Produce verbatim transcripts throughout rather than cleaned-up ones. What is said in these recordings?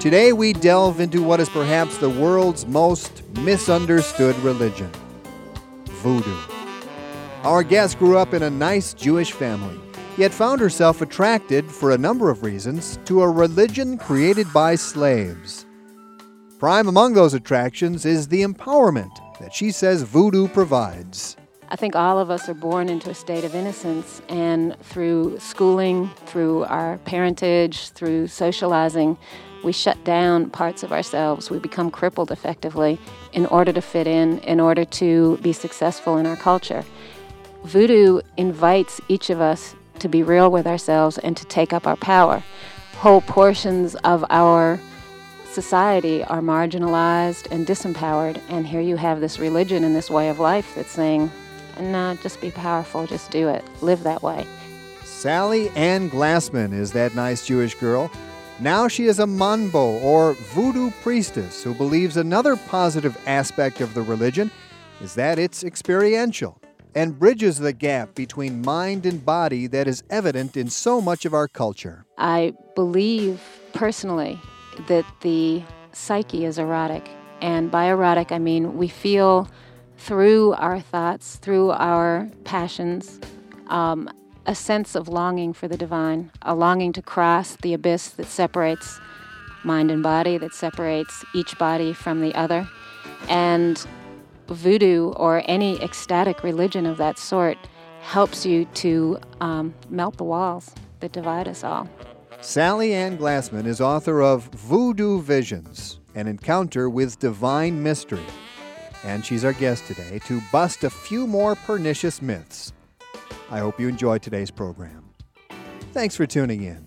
Today we delve into what is perhaps the world's most misunderstood religion, voodoo. Our guest grew up in a nice Jewish family, yet found herself attracted, for a number of reasons, to a religion created by slaves. Prime among those attractions is the empowerment that she says voodoo provides. I think all of us are born into a state of innocence, and through schooling, through our parentage, through socializing, we shut down parts of ourselves. We become crippled effectively in order to fit in, in order to be successful in our culture. Voodoo invites each of us to be real with ourselves and to take up our power. Whole portions of our society are marginalized and disempowered, and here you have this religion and this way of life that's saying, no, just be powerful, just do it, live that way. Sally Ann Glassman is that nice Jewish girl. Now she is a Manbo, or voodoo priestess, who believes another positive aspect of the religion is that it's experiential and bridges the gap between mind and body that is evident in so much of our culture. I believe personally that the psyche is erotic, and by erotic I mean we feel through our thoughts, through our passions, um, a sense of longing for the divine, a longing to cross the abyss that separates mind and body, that separates each body from the other. And voodoo, or any ecstatic religion of that sort, helps you to um, melt the walls that divide us all. Sally Ann Glassman is author of Voodoo Visions, An Encounter with Divine Mystery. And she's our guest today to bust a few more pernicious myths. I hope you enjoyed today's program. Thanks for tuning in.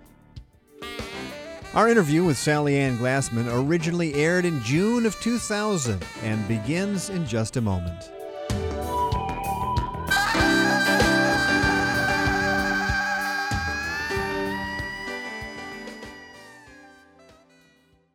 Our interview with Sally Ann Glassman originally aired in June of two thousand and begins in just a moment.